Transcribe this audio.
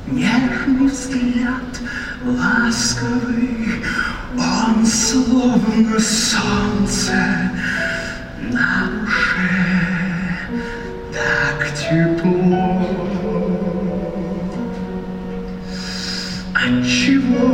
Нежный взгляд, ласковый, он словно солнце на душе, так тепло. Отчего